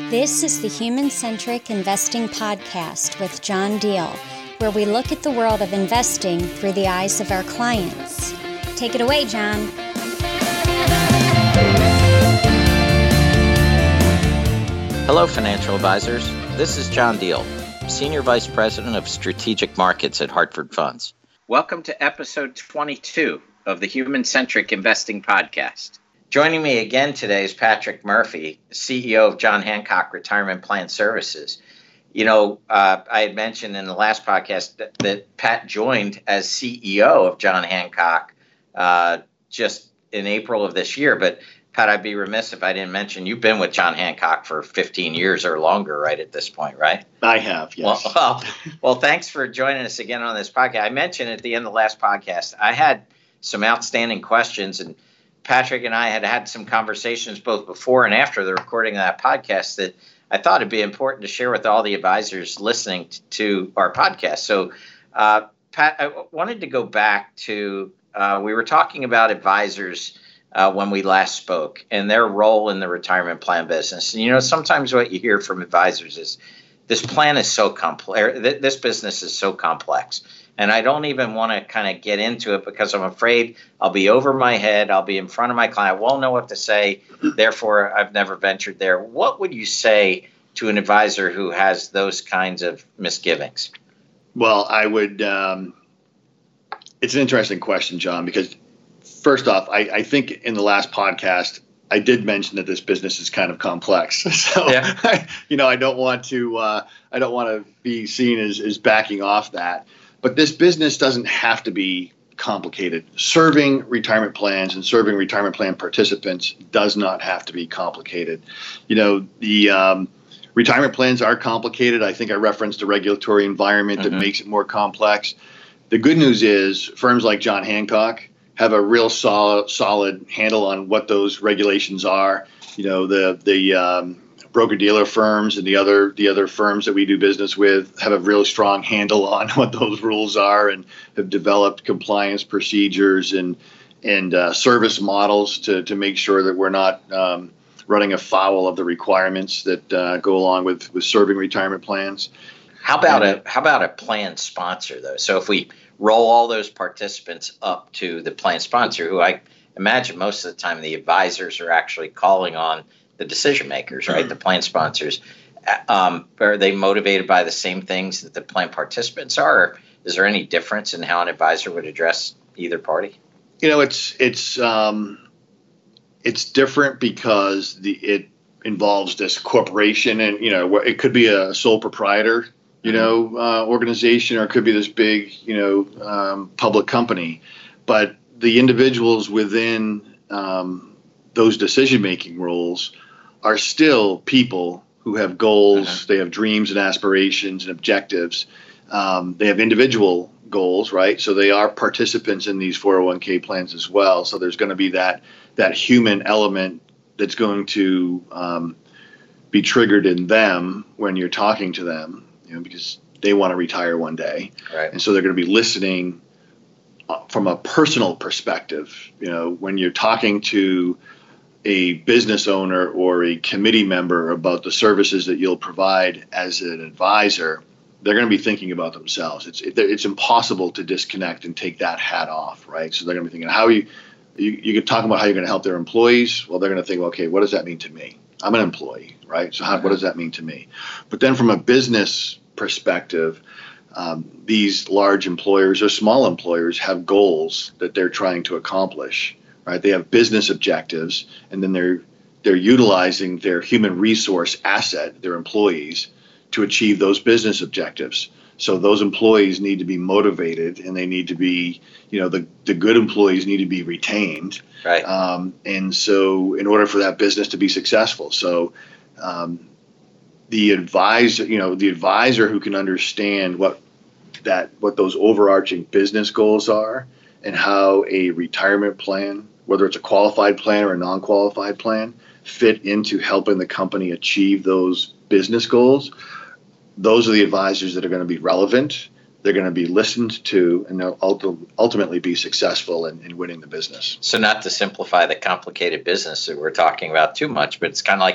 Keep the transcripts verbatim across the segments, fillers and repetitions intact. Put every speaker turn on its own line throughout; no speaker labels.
This is the Human-Centric Investing Podcast with John Deal, where we look at the world of investing through the eyes of our clients. Take it away, John.
Hello, financial advisors. This is John Deal, Senior Vice President of Strategic Markets at Hartford Funds. Welcome to episode twenty-two of the Human-Centric Investing Podcast. Joining me again today is Patrick Murphy, C E O of John Hancock Retirement Plan Services. You know, uh, I had mentioned in the last podcast that, that Pat joined as C E O of John Hancock uh, just in April of this year. But Pat, I'd be remiss if I didn't mention you've been with John Hancock for fifteen years or longer, right, at this point, right?
I have, yes.
Well, well, well, thanks for joining us again on this podcast. I mentioned at the end of the last podcast, I had some outstanding questions, and Patrick and I had had some conversations both before and after the recording of that podcast that I thought it'd be important to share with all the advisors listening t- to our podcast. So, uh, Pat, I w- wanted to go back to, uh, we were talking about advisors uh, when we last spoke and their role in the retirement plan business. And, you know, sometimes what you hear from advisors is this plan is so complex, th- this business is so complex. And I don't even want to kind of get into it because I'm afraid I'll be over my head. I'll be in front of my client. I won't know what to say. Therefore, I've never ventured there. What would you say to an advisor who has those kinds of misgivings?
Well, I would, um, it's an interesting question, John, because first off, I, I think in the last podcast, I did mention that this business is kind of complex. So, yeah. I, you know, I don't want to, uh, I don't want to be seen as, as backing off that. But this business doesn't have to be complicated. Serving retirement plans and serving retirement plan participants does not have to be complicated. You know, the um, retirement plans are complicated. I think I referenced the regulatory environment mm-hmm. that makes it more complex. The good news is firms like John Hancock have a real solid, solid handle on what those regulations are. You know, the the um, broker-dealer firms and the other the other firms that we do business with have a real strong handle on what those rules are and have developed compliance procedures and and uh, service models to to make sure that we're not um, running afoul of the requirements that uh, go along with, with serving retirement plans.
How about and, a how about a plan sponsor though? So if we roll all those participants up to the plan sponsor, who I imagine most of the time the advisors are actually calling on the decision makers, right? The plan sponsors. Um, are they motivated by the same things that the plan participants are? Or is there any difference in how an advisor would address either party?
You know, it's it's um, it's different because the it involves this corporation, and you know, it could be a sole proprietor, you know, uh, organization, or it could be this big, you know, um, public company. But the individuals within um, those decision-making roles are still people who have goals, uh-huh. they have dreams and aspirations and objectives. Um, they have individual goals, right? So they are participants in these four oh one k plans as well. So there's going to be that that human element that's going to um, be triggered in them when you're talking to them, you know, because they want to retire one day.
Right.
And so they're going to be listening from a personal perspective. You know, when you're talking to a business owner or a committee member about the services that you'll provide as an advisor, they're going to be thinking about themselves. It's it's impossible to disconnect and take that hat off, right? So they're going to be thinking, how are you, you, you can talk about how you're going to help their employees. Well, they're going to think, okay, what does that mean to me? I'm an employee, right? So how, what does that mean to me? But then from a business perspective, um, these large employers or small employers have goals that they're trying to accomplish. Right, they have business objectives, and then they're they're utilizing their human resource asset, their employees, to achieve those business objectives. So those employees need to be motivated, and they need to be, you know, the, the good employees need to be retained.
Right.
Um, and so, in order for that business to be successful, so um, the advisor, you know, the advisor who can understand what that what those overarching business goals are, and how a retirement plan, whether it's a qualified plan or a non-qualified plan, fit into helping the company achieve those business goals. Those are the advisors that are going to be relevant. They're going to be listened to, and they'll ulti- ultimately be successful in, in winning the business.
So not to simplify the complicated business that we're talking about too much, but it's kind of like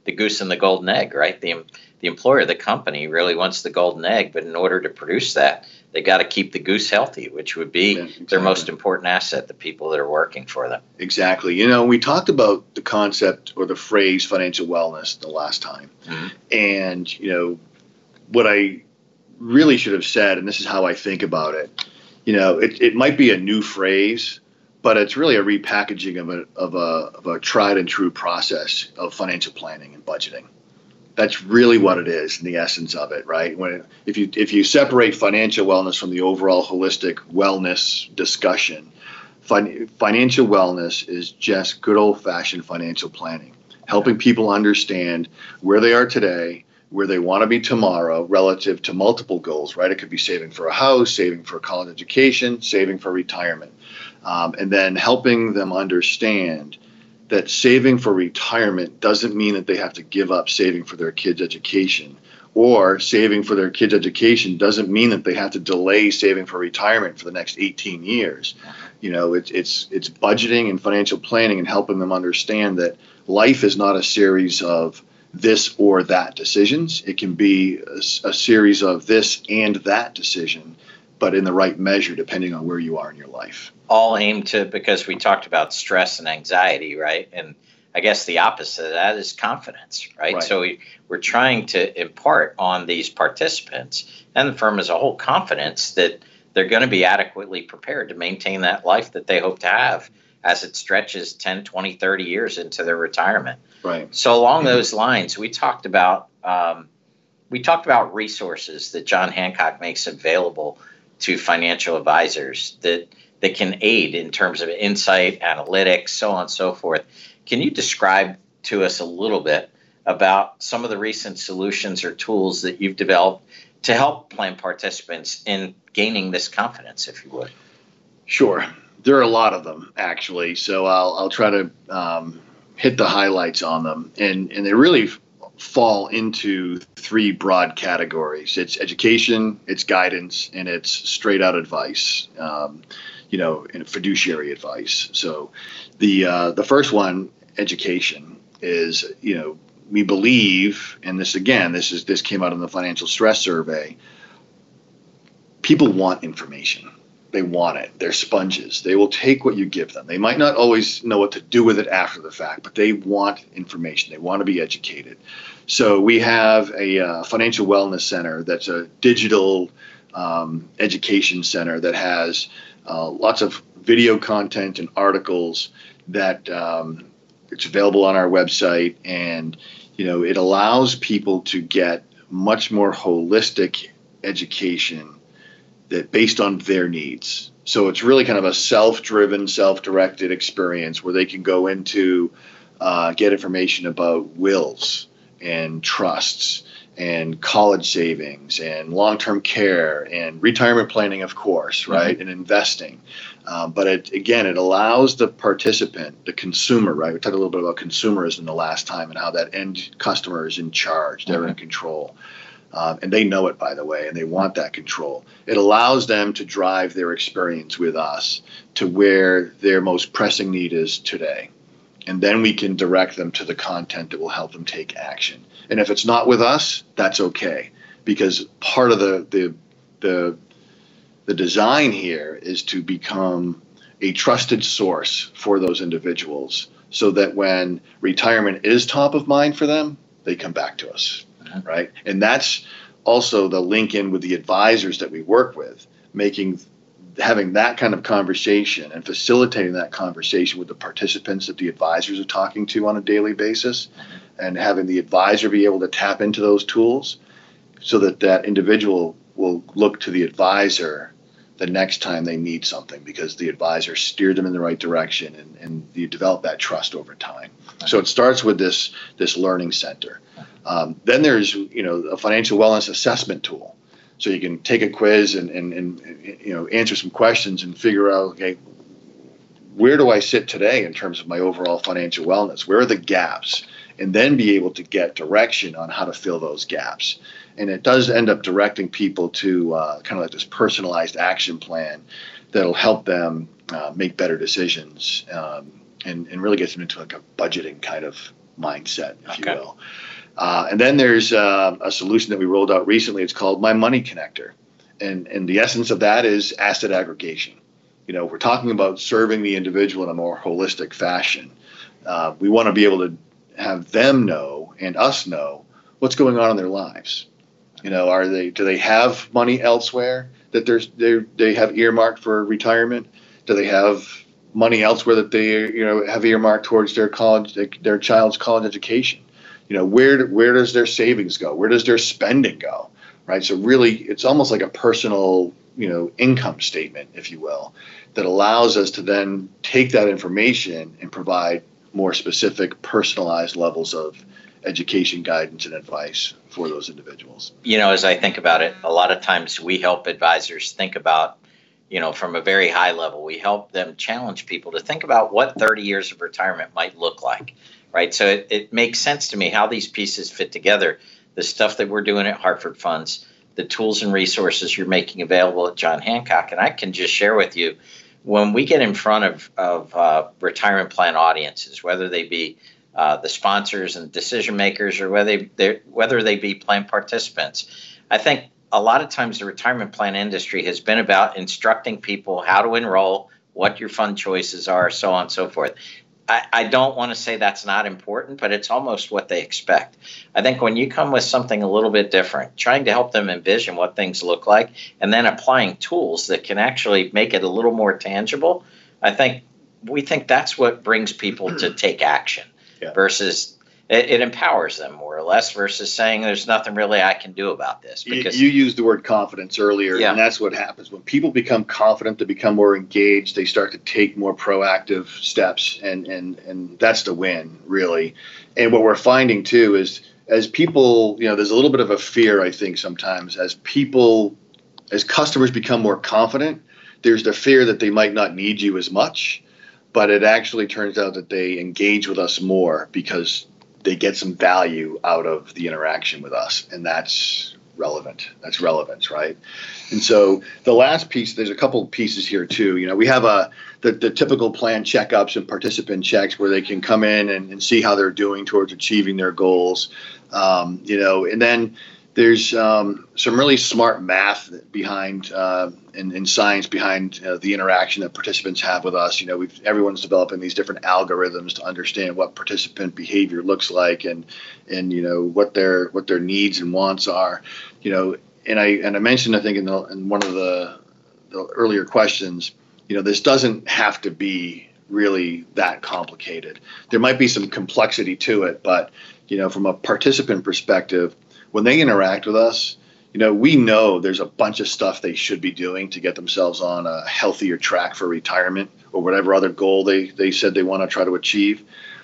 the goose and the golden egg, right? The the employer, the company really wants the golden egg, but in order to produce that, they got to keep the goose healthy, which would be yeah, exactly. their most important asset, the people that are working for them.
Exactly. You know, we talked about the concept or the phrase financial wellness the last time. Mm-hmm. And, you know, what I really should have said, and this is how I think about it, you know, it, it might be a new phrase, but it's really a repackaging of a, of a, of a tried and true process of financial planning and budgeting. That's really what it is in the essence of it, right? When if you if you separate financial wellness from the overall holistic wellness discussion, fin- financial wellness is just good old-fashioned financial planning, helping people understand where they are today, where they want to be tomorrow relative to multiple goals, right? It could be saving for a house, saving for a college education, saving for retirement, um, and then helping them understand that saving for retirement doesn't mean that they have to give up saving for their kids' education, or saving for their kids' education doesn't mean that they have to delay saving for retirement for the next eighteen years. You know, it's it's it's budgeting and financial planning and helping them understand that life is not a series of this or that decisions. It can be a, a series of this and that decision, but in the right measure, depending on where you are in your life.
All aimed to, because we talked about stress and anxiety, right? And I guess the opposite of that is confidence, right? right. So we, we're trying to impart on these participants and the firm as a whole confidence that they're going to be adequately prepared to maintain that life that they hope to have as it stretches ten, twenty, thirty years into their retirement.
Right.
So along mm-hmm. those lines, we talked about um, we talked about resources that John Hancock makes available to financial advisors that that can aid in terms of insight, analytics, so on and so forth. Can you describe to us a little bit about some of the recent solutions or tools that you've developed to help plan participants in gaining this confidence, if you would?
Sure. There are a lot of them, actually. So I'll, I'll try to um, hit the highlights on them. And, and they really f- fall into three broad categories. It's education, it's guidance, and it's straight out advice. Um, you know, and fiduciary advice. So the uh, the first one, education, is, you know, we believe, and this again, this is this came out in the financial stress survey, people want information. They want it. They're sponges. They will take what you give them. They might not always know what to do with it after the fact, but they want information. They want to be educated. So we have a uh, financial wellness center that's a digital um, education center that has Uh, lots of video content and articles that um, it's available on our website, and you know it allows people to get much more holistic education that based on their needs. So it's really kind of a self-driven, self-directed experience where they can go into uh, get information about wills and trusts and college savings and long-term care and retirement planning, of course, right, mm-hmm. and investing. Um, but it, again, it allows the participant, the consumer, right? We talked a little bit about consumerism the last time and how that end customer is in charge. They're mm-hmm. in control. Um, and they know it, by the way, and they want that control. It allows them to drive their experience with us to where their most pressing need is today. And then we can direct them to the content that will help them take action. And if it's not with us, that's okay, because part of the the the, the design here is to become a trusted source for those individuals so that when retirement is top of mind for them, they come back to us, mm-hmm. right? And that's also the link in with the advisors that we work with, making having that kind of conversation and facilitating that conversation with the participants that the advisors are talking to on a daily basis, mm-hmm. and having the advisor be able to tap into those tools so that that individual will look to the advisor the next time they need something, because the advisor steered them in the right direction, and, and you develop that trust over time. Okay. So it starts with this this learning center. Um, then there's you know a financial wellness assessment tool. So you can take a quiz and, and, and you know answer some questions and figure out, okay, where do I sit today in terms of my overall financial wellness? Where are the gaps? And then be able to get direction on how to fill those gaps. And it does end up directing people to uh, kind of like this personalized action plan that'll help them uh, make better decisions, um, and, and really get them into like a budgeting kind of mindset, if
okay.
you will. Uh, and then there's uh, a solution that we rolled out recently. It's called My Money Connector. And, and the essence of that is asset aggregation. You know, we're talking about serving the individual in a more holistic fashion. Uh, we want to be able to have them know and us know what's going on in their lives. You know, are they, do they have money elsewhere that there's, they they have earmarked for retirement? Do they have money elsewhere that they, you know, have earmarked towards their college, their child's college education? You know, where where does their savings go? Where does their spending go? Right. So really, it's almost like a personal, you know, income statement, if you will, that allows us to then take that information and provide more specific, personalized levels of education guidance and advice for those individuals.
You know, as I think about it, a lot of times we help advisors think about, you know, from a very high level, we help them challenge people to think about what thirty years of retirement might look like, right? So it, it makes sense to me how these pieces fit together. The stuff that we're doing at Hartford Funds, the tools and resources you're making available at John Hancock. And I can just share with you, when we get in front of, of uh, retirement plan audiences, whether they be uh, the sponsors and decision makers or whether they whether they be plan participants, I think a lot of times the retirement plan industry has been about instructing people how to enroll, what your fund choices are, so on and so forth. I, I don't want to say that's not important, but it's almost what they expect. I think when you come with something a little bit different, trying to help them envision what things look like, and then applying tools that can actually make it a little more tangible, I think we think that's what brings people to take action yeah. versus it, it empowers them more or less versus saying there's nothing really I can do about this.
Because you, you used the word confidence earlier, yeah. and that's what happens. When people become confident, they become more engaged, they start to take more proactive steps, and, and, and that's the win, really. And what we're finding, too, is as people, you know, there's a little bit of a fear, I think, sometimes, as people, as customers become more confident, there's the fear that they might not need you as much, but it actually turns out that they engage with us more because they get some value out of the interaction with us, and that's relevant. That's relevance, right? And so the last piece, there's a couple of pieces here too. You know, we have a the, the typical plan checkups and participant checks where they can come in and, and see how they're doing towards achieving their goals. Um, you know, and then there's um, some really smart math behind uh, and, and science behind uh, the interaction that participants have with us. You know, we've everyone's developing these different algorithms to understand what participant behavior looks like, and and you know what their what their needs and wants are. You know, and I and I mentioned I think in, the, in one of the, the earlier questions, you know, this doesn't have to be really that complicated. There might be some complexity to it, but you know, from a participant perspective, when they interact with us, you know, we know there's a bunch of stuff they should be doing to get themselves on a healthier track for retirement or whatever other goal they, they said they want to try to achieve.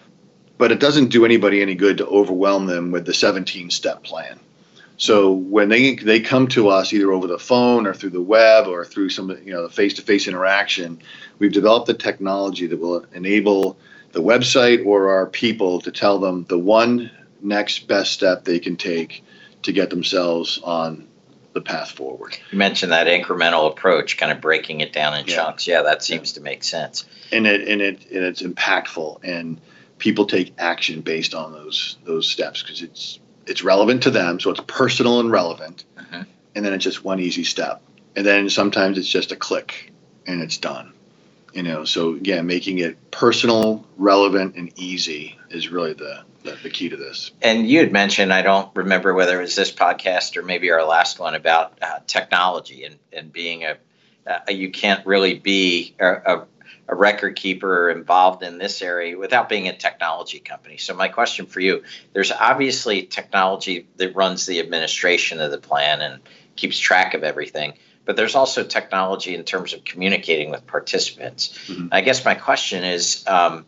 But it doesn't do anybody any good to overwhelm them with the seventeen-step plan. So when they they come to us either over the phone or through the web or through some, you know, the face-to-face interaction, we've developed the technology that will enable the website or our people to tell them the one next best step they can take to get themselves on the path forward.
You mentioned that incremental approach, kind of breaking it down in yeah. chunks. Yeah, that seems yeah. to make sense.
And it and it and it's impactful, and people take action based on those those steps because it's it's relevant to them, so it's personal and relevant. Mm-hmm. And then it's just one easy step, and then sometimes it's just a click, and it's done. You know, so again, making it personal, relevant, and easy is really the The, the key to this.
And you had mentioned, I don't remember whether it was this podcast or maybe our last one, about uh, technology and, and being a, uh, you can't really be a, a, a record keeper involved in this area without being a technology company. So my question for you, there's obviously technology that runs the administration of the plan and keeps track of everything, but there's also technology in terms of communicating with participants. Mm-hmm. I guess my question is, um,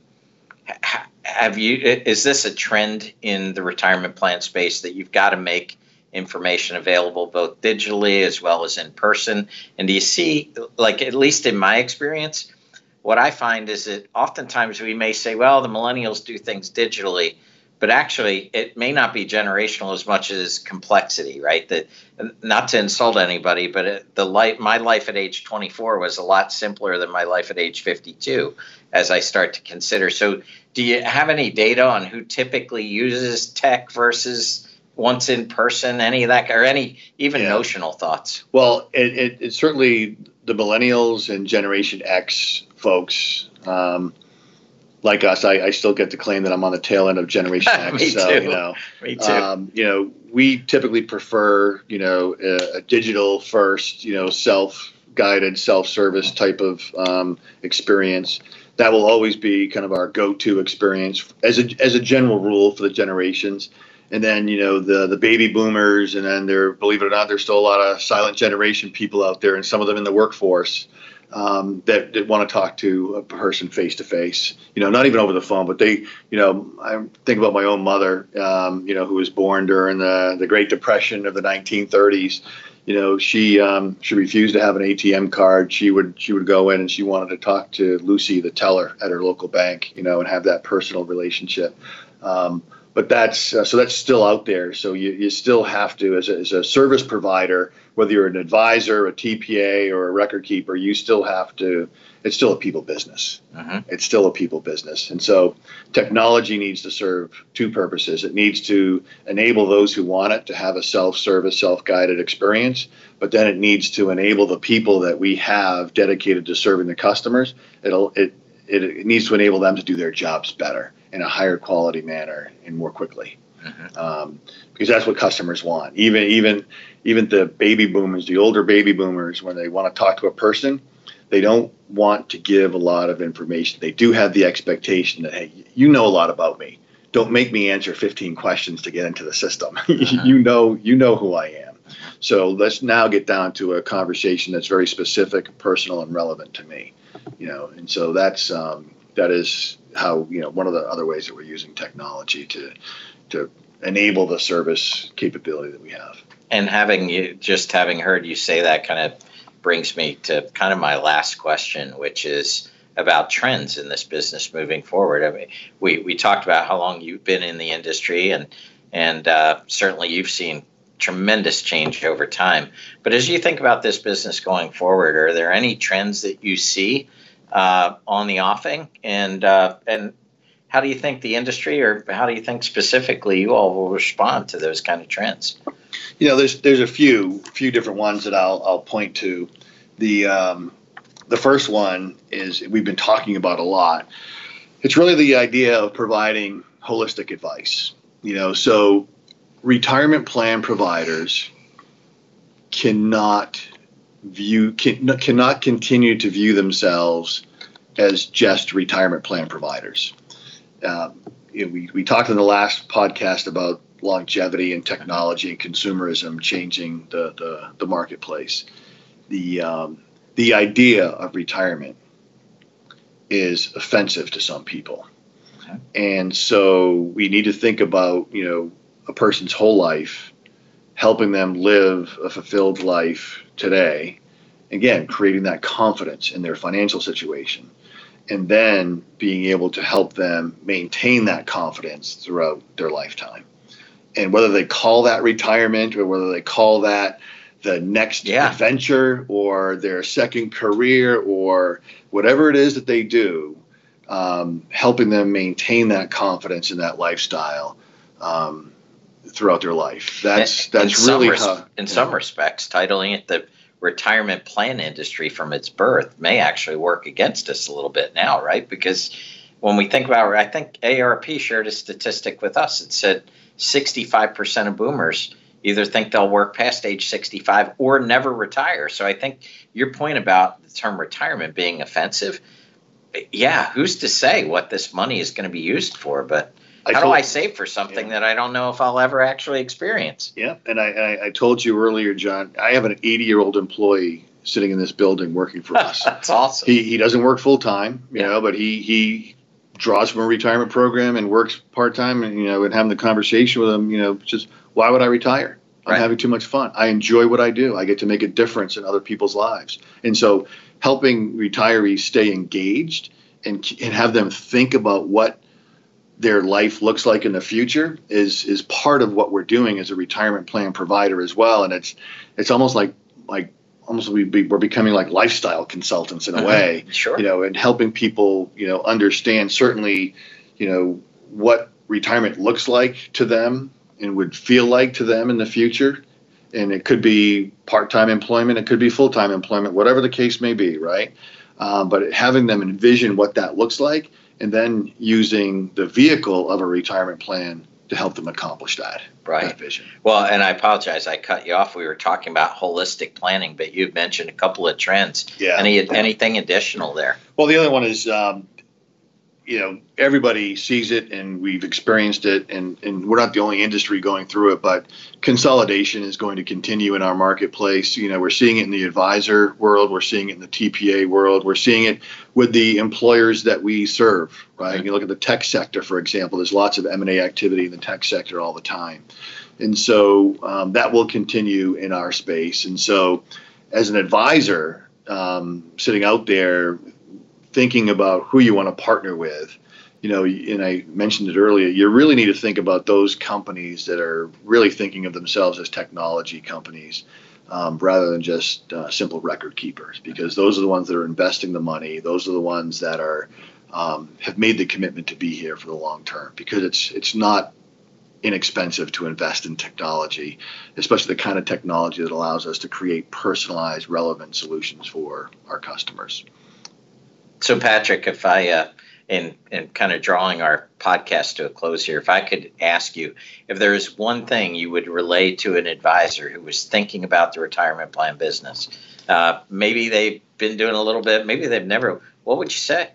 Have you? Is this a trend in the retirement plan space that you've got to make information available both digitally as well as in person? And do you see, like, at least in my experience, what I find is that oftentimes we may say, well, the millennials do things digitally, but actually it may not be generational as much as complexity, right? That, not to insult anybody, but it, the life, my life at age twenty-four was a lot simpler than my life at age fifty-two as I start to consider. So do you have any data on who typically uses tech versus once in person, any of that, or any even yeah. notional thoughts?
Well, it, it, it's certainly the millennials and Generation X folks. Um, Like us, I, I still get to claim that I'm on the tail end of Generation X.
Me
so,
too.
You know,
Me too.
Um, you know, we typically prefer, you know, a, a digital first, you know, self-guided, self-service type of um, experience. That will always be kind of our go-to experience as a as a general rule for the generations. And then, you know, the the baby boomers, and then there, believe it or not, there's still a lot of silent generation people out there, and some of them in the workforce. Um, that, that want to talk to a person face to face, you know, not even over the phone, but they, you know, I think about my own mother, um, you know, who was born during the, the Great Depression of the nineteen thirties. You know, she um, she refused to have an A T M card. She would she would go in and she wanted to talk to Lucy, the teller at her local bank, you know, and have that personal relationship. Um, But that's uh, so that's still out there. So you, you still have to, as a, as a service provider, whether you're an advisor, a T P A, or a record keeper, you still have to. It's still a people business. Uh-huh. It's still a people business. And so technology needs to serve two purposes. It needs to enable those who want it to have a self-service, self-guided experience. But then it needs to enable the people that we have dedicated to serving the customers. It'll it it, it needs to enable them to do their jobs better, in a higher quality manner and more quickly, mm-hmm. um, because that's what customers want. Even even even the baby boomers, the older baby boomers, when they want to talk to a person, they don't want to give a lot of information. They do have the expectation that, hey, you know a lot about me. Don't make me answer fifteen questions to get into the system. Mm-hmm. you know you know who I am. So let's now get down to a conversation that's very specific, personal, and relevant to me. You know, and so that's um, that is. How, you know, one of the other ways that we're using technology to to enable the service capability that we have.
And having you just having heard you say that kind of brings me to kind of my last question, which is about trends in this business moving forward. I mean, we we talked about how long you've been in the industry, and and uh, certainly you've seen tremendous change over time. But as you think about this business going forward, are there any trends that you see Uh, on the offing, and uh, and how do you think the industry, or how do you think specifically you all will respond to those kind of trends?
You know, there's there's a few few different ones that I'll I'll point to. The um, the first one is we've been talking about a lot. It's really the idea of providing holistic advice. You know, so retirement plan providers cannot view can, cannot continue to view themselves as just retirement plan providers. Uh, you know, we, we talked in the last podcast about longevity and technology and consumerism changing the, the, the marketplace. The, um, the idea of retirement is offensive to some people. Okay. And so we need to think about, you know, a person's whole life, helping them live a fulfilled life today, again, creating that confidence in their financial situation, and then being able to help them maintain that confidence throughout their lifetime. And whether they call that retirement, or whether they call that the next yeah. adventure, or their second career, or whatever it is that they do, um, helping them maintain that confidence in that lifestyle um, throughout their life. That's that's
in
really
res-
how,
in some know. respects, titling it the retirement plan industry from its birth may actually work against us a little bit now, right? Because when we think about it, I think A R P shared a statistic with us. It said sixty-five percent of boomers either think they'll work past age sixty-five or never retire. So I think your point about the term retirement being offensive, yeah, who's to say what this money is going to be used for? But how I told, do I save for something yeah. that I don't know if I'll ever actually experience?
Yeah, and I, I, I told you earlier, John, I have an eighty-year-old employee sitting in this building working for us.
That's awesome.
He he doesn't work full time, you
yeah.
know, but he he draws from a retirement program and works part time, and you know, and having the conversation with him, you know, just why would I retire? I'm right. having too much fun. I enjoy what I do. I get to make a difference in other people's lives, and so helping retirees stay engaged and and have them think about what their life looks like in the future is is part of what we're doing as a retirement plan provider as well. And it's it's almost like like almost we be, we're becoming like lifestyle consultants in a
uh-huh.
way,
sure.
you know, and helping people, you know, understand certainly, you know, what retirement looks like to them and would feel like to them in the future. And it could be part-time employment, it could be full-time employment, whatever the case may be, right? Um, but having them envision what that looks like, and then using the vehicle of a retirement plan to help them accomplish that,
right.
that vision.
Well, and I apologize, I cut you off. We were talking about holistic planning, but you mentioned a couple of trends.
Yeah.
Any anything additional there?
Well, the other one is, um, you know, everybody sees it and we've experienced it, and, and we're not the only industry going through it, but consolidation is going to continue in our marketplace. You know, we're seeing it in the advisor world, we're seeing it in the T P A world, we're seeing it with the employers that we serve, right? Mm-hmm. You look at the tech sector, for example, there's lots of M and A activity in the tech sector all the time. And so um, that will continue in our space. And so as an advisor, um, sitting out there, thinking about who you want to partner with, you know, and I mentioned it earlier, you really need to think about those companies that are really thinking of themselves as technology companies um, rather than just uh, simple record keepers, because those are the ones that are investing the money. Those are the ones that are um, have made the commitment to be here for the long term, because it's it's not inexpensive to invest in technology, especially the kind of technology that allows us to create personalized, relevant solutions for our customers.
So, Patrick, if I, uh, in, in kind of drawing our podcast to a close here, if I could ask you, if there is one thing you would relay to an advisor who was thinking about the retirement plan business, uh, maybe they've been doing a little bit, maybe they've never, what would you say?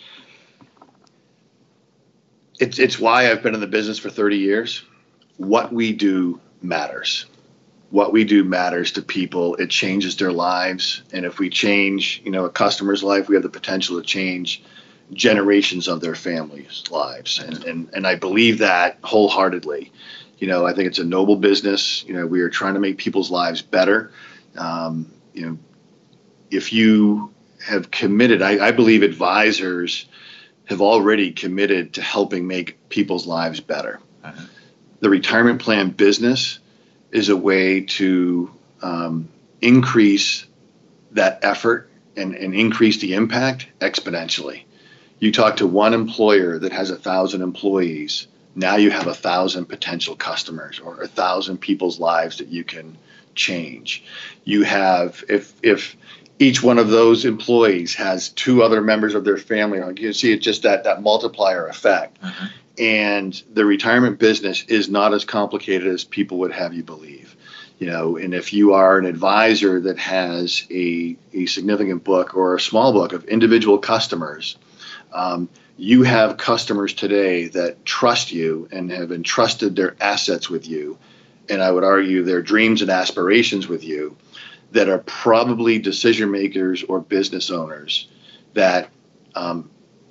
It's, it's why I've been in the business for thirty years. What we do matters. What we do matters to people. It changes their lives. And if we change, you know, a customer's life, we have the potential to change generations of their families' lives. And, and, and I believe that wholeheartedly. You know, I think it's a noble business. You know, we are trying to make people's lives better. Um, you know, if you have committed, I, I believe advisors have already committed to helping make people's lives better. Uh-huh. The retirement plan business is a way to um, increase that effort and, and increase the impact exponentially. You talk to one employer that has a thousand employees, now you have a thousand potential customers or a thousand people's lives that you can change. You have, if if each one of those employees has two other members of their family, you see it just that that multiplier effect. Uh-huh. And the retirement business is not as complicated as people would have you believe. You know, and if you are an advisor that has a, a significant book or a small book of individual customers, um, you have customers today that trust you and have entrusted their assets with you, and I would argue their dreams and aspirations with you, that are probably decision makers or business owners that um,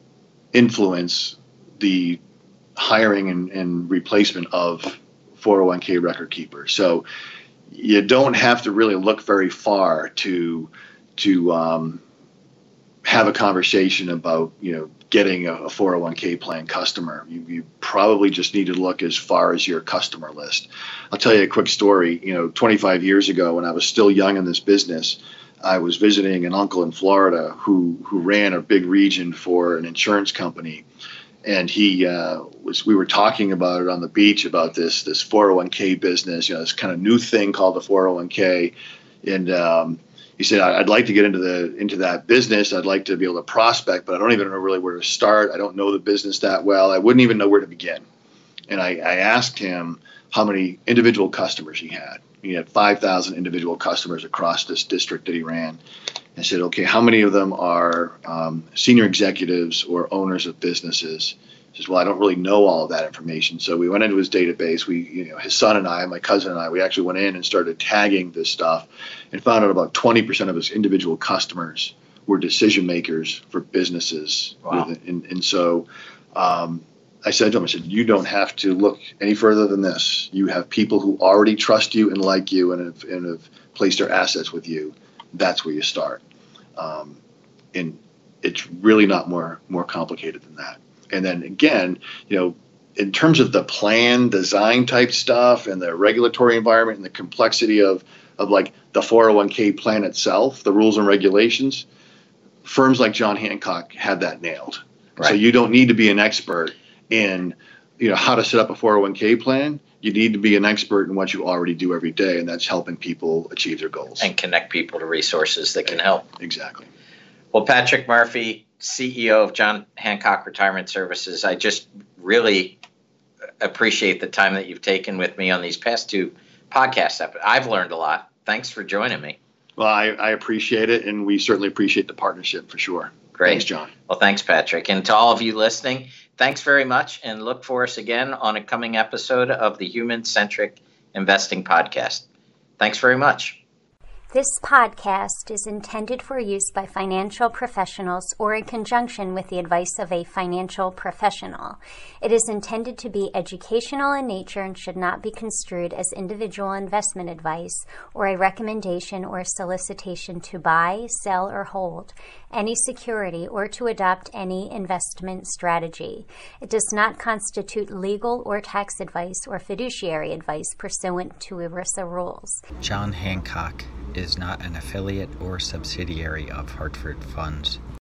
influence the hiring and, and replacement of four oh one k record keepers. So you don't have to really look very far to to um, have a conversation about, you know, getting a, a four oh one k plan customer. You, you probably just need to look as far as your customer list. I'll tell you a quick story. You know, twenty-five years ago, when I was still young in this business, I was visiting an uncle in Florida who who ran a big region for an insurance company. And he uh, was, we were talking about it on the beach about this, this four oh one k business, you know, this kind of new thing called the four oh one k. And um, he said, I'd like to get into the, into that business. I'd like to be able to prospect, but I don't even know really where to start. I don't know the business that well. I wouldn't even know where to begin. And I, I asked him how many individual customers he had. He had five thousand individual customers across this district that he ran. I said, okay, how many of them are um, senior executives or owners of businesses? He says, well, I don't really know all of that information. So we went into his database. We, you know, his son and I, my cousin and I, we actually went in and started tagging this stuff and found out about twenty percent of his individual customers were decision makers for businesses.
Wow.
With, and, and so um, I said to him, I said, you don't have to look any further than this. You have people who already trust you and like you and have, and have placed their assets with you. That's where you start. Um, and it's really not more more complicated than that. And then again, you know, in terms of the plan design type stuff and the regulatory environment and the complexity of, of like the four oh one k plan itself, the rules and regulations, firms like John Hancock had that nailed. Right. So you don't need to be an expert in, you know, how to set up a four oh one k plan. You need to be an expert in what you already do every day, and that's helping people achieve their goals.
And connect people to resources that can help.
Exactly.
Well, Patrick Murphy, C E O of John Hancock Retirement Services, I just really appreciate the time that you've taken with me on these past two podcasts. I've learned a lot. Thanks for joining me.
Well, I, I appreciate it, and we certainly appreciate the partnership for sure.
Great.
Thanks, John.
Well, thanks, Patrick. And to all of you listening, thanks very much, and look for us again on a coming episode of the Human Centric Investing Podcast. Thanks very much.
This podcast is intended for use by financial professionals or in conjunction with the advice of a financial professional. It is intended to be educational in nature and should not be construed as individual investment advice or a recommendation or solicitation to buy, sell, or hold any security or to adopt any investment strategy. It does not constitute legal or tax advice or fiduciary advice pursuant to ERISA rules.
John Hancock is not an affiliate or subsidiary of Hartford Funds.